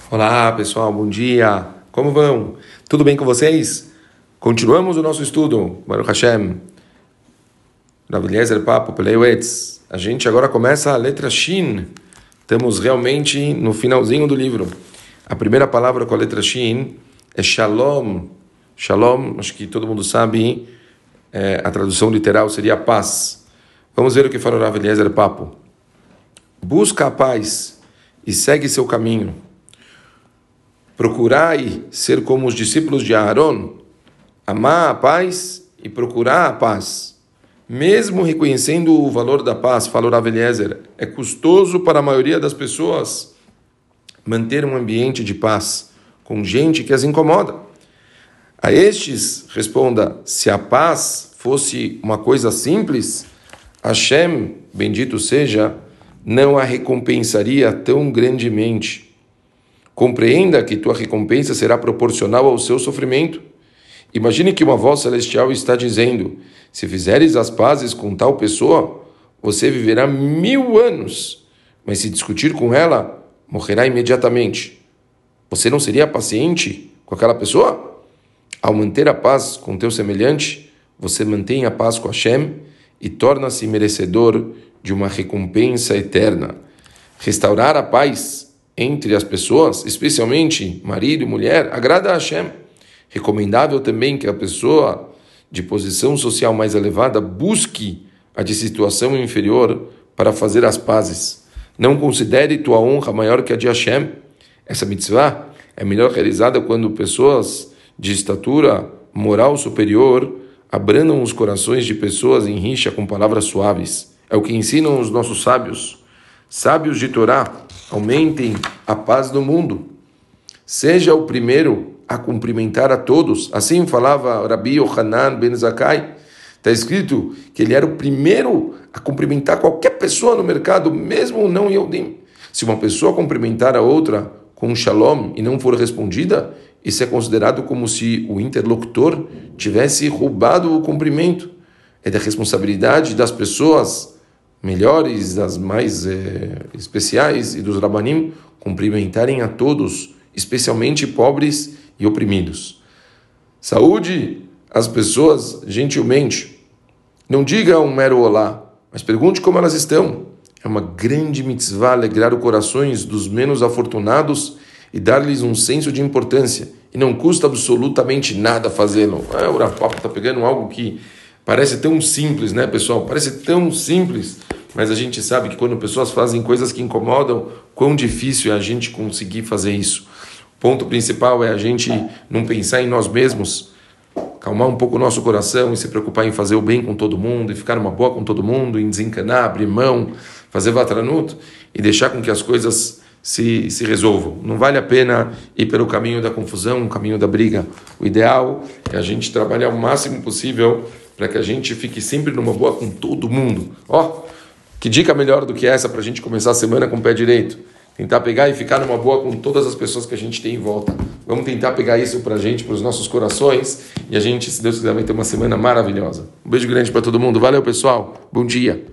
Olá pessoal, bom dia, como vão? Tudo bem com vocês? Continuamos o nosso estudo, Baruch Hashem, Rav Eliezer Papo, Peleuetz. A gente agora começa a letra Shin, estamos realmente no finalzinho do livro. A primeira palavra com a letra Shin é Shalom. Shalom, acho que todo mundo sabe, a tradução literal seria paz. Vamos ver o que falou Rav Eliezer Papo. Busca a paz e segue seu caminho. Procurai ser como os discípulos de Aaron, amar a paz e procurar a paz. Mesmo reconhecendo o valor da paz, falou Rav Eliezer, é custoso para a maioria das pessoas manter um ambiente de paz com gente que as incomoda. A estes, responda, se a paz fosse uma coisa simples, Hashem, bendito seja, não a recompensaria tão grandemente. Compreenda que tua recompensa será proporcional ao seu sofrimento. Imagine que uma voz celestial está dizendo, se fizeres as pazes com tal pessoa, você viverá 1000 anos, mas se discutir com ela, morrerá imediatamente. Você não seria paciente com aquela pessoa? Ao manter a paz com teu semelhante, você mantém a paz com Hashem e torna-se merecedor de uma recompensa eterna. Restaurar a paz entre as pessoas, especialmente marido e mulher, agrada a Hashem. Recomendável também que a pessoa de posição social mais elevada busque a de situação inferior para fazer as pazes. Não considere tua honra maior que a de Hashem. Essa mitzvah é melhor realizada quando pessoas de estatura moral superior abrandam os corações de pessoas em rixa com palavras suaves. É o que ensinam os nossos sábios. Sábios de Torá, aumentem a paz do mundo. Seja o primeiro a cumprimentar a todos. Assim falava Rabi Yohanan ben Zakkai. Está escrito que ele era o primeiro a cumprimentar qualquer pessoa no mercado, mesmo não Yehudim. Se uma pessoa cumprimentar a outra com um shalom e não for respondida, isso é considerado como se o interlocutor tivesse roubado o cumprimento. É da responsabilidade das pessoas melhores, das mais especiais e dos rabanim, cumprimentarem a todos, especialmente pobres e oprimidos. Saúde as pessoas gentilmente. Não diga um mero olá, mas pergunte como elas estão. É uma grande mitzvah alegrar os corações dos menos afortunados e dar-lhes um senso de importância. E não custa absolutamente nada fazê-lo. O Rav Papo está pegando algo que parece tão simples, né, pessoal? Parece tão simples, mas a gente sabe que quando pessoas fazem coisas que incomodam, quão difícil é a gente conseguir fazer isso. O ponto principal é a gente não pensar em nós mesmos, calmar um pouco o nosso coração e se preocupar em fazer o bem com todo mundo, e ficar numa boa com todo mundo, em desencanar, abrir mão, fazer vatranut e deixar com que as coisas se resolvam. Não vale a pena ir pelo caminho da confusão, o caminho da briga. O ideal é a gente trabalhar o máximo possível para que a gente fique sempre numa boa com todo mundo. Que dica melhor do que essa para a gente começar a semana com o pé direito? Tentar pegar e ficar numa boa com todas as pessoas que a gente tem em volta. Vamos tentar pegar isso para a gente, para os nossos corações, e a gente, se Deus quiser, vai ter uma semana maravilhosa. Um beijo grande para todo mundo. Valeu, pessoal. Bom dia.